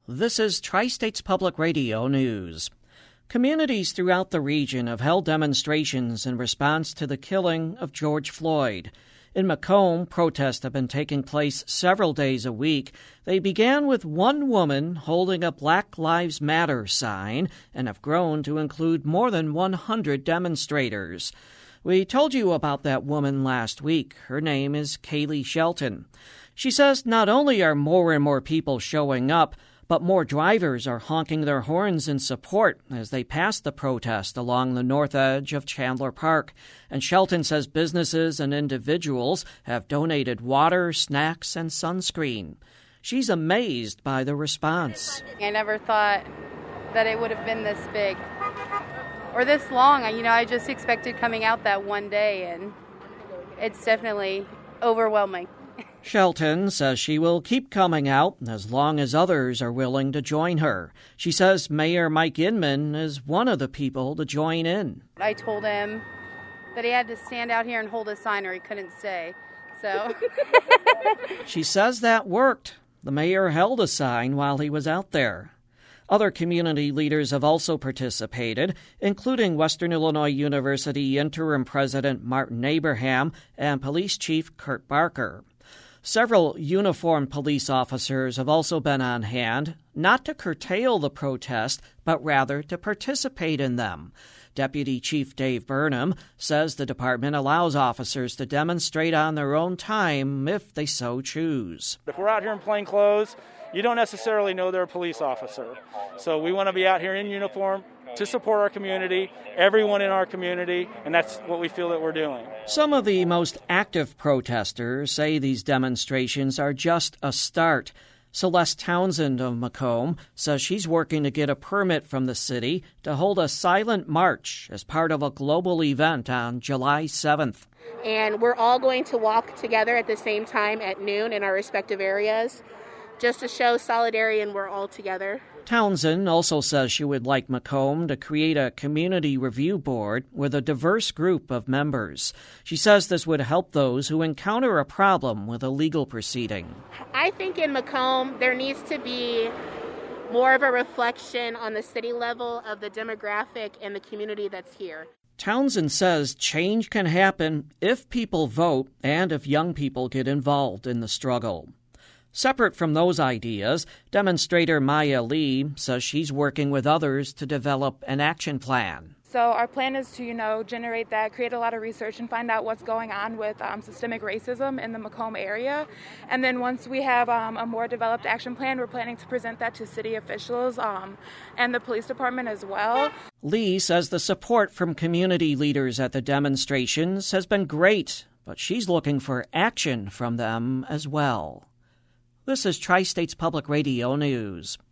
This is Tri-States Public Radio News. Communities throughout the region have held demonstrations in response to the killing of George Floyd. In Macomb, protests have been taking place several days a week. They began with one woman holding a Black Lives Matter sign and have grown to include more than 100 demonstrators. We told you about that woman last week. Her name is Kaylee Shelton. She says not only are more and more people showing up, but more drivers are honking their horns in support as they pass the protest along the north edge of Chandler Park. And Shelton says businesses and individuals have donated water, snacks, and sunscreen. She's amazed by the response. I never thought that it would have been this big or this long. I just expected coming out that one day, and it's definitely overwhelming. Shelton says she will keep coming out as long as others are willing to join her. She says Mayor Mike Inman is one of the people to join in. I told him that he had to stand out here and hold a sign or he couldn't stay. So She says that worked. The mayor held a sign while he was out there. Other community leaders have also participated, including Western Illinois University Interim President Martin Abraham and Police Chief Kurt Barker. Several uniformed police officers have also been on hand, not to curtail the protest, but rather to participate in them. Deputy Chief Dave Burnham says the department allows officers to demonstrate on their own time if they so choose. If we're out here in plain clothes, you don't necessarily know they're a police officer. So we want to be out here in uniform to support our community, everyone in our community, and that's what we feel that we're doing. Some of the most active protesters say these demonstrations are just a start. Celeste Townsend of Macomb says she's working to get a permit from the city to hold a silent march as part of a global event on July 7th. And we're all going to walk together at the same time at noon in our respective areas, just to show solidarity and we're all together. Townsend also says she would like Macomb to create a community review board with a diverse group of members. She says this would help those who encounter a problem with a legal proceeding. I think in Macomb there needs to be more of a reflection on the city level of the demographic and the community that's here. Townsend says change can happen if people vote and if young people get involved in the struggle. Separate from those ideas, demonstrator Maya Lee says she's working with others to develop an action plan. So our plan is to, generate that, create a lot of research and find out what's going on with systemic racism in the Macomb area. And then once we have a more developed action plan, we're planning to present that to city officials and the police department as well. Lee says the support from community leaders at the demonstrations has been great, but she's looking for action from them as well. This is Tri-States Public Radio News.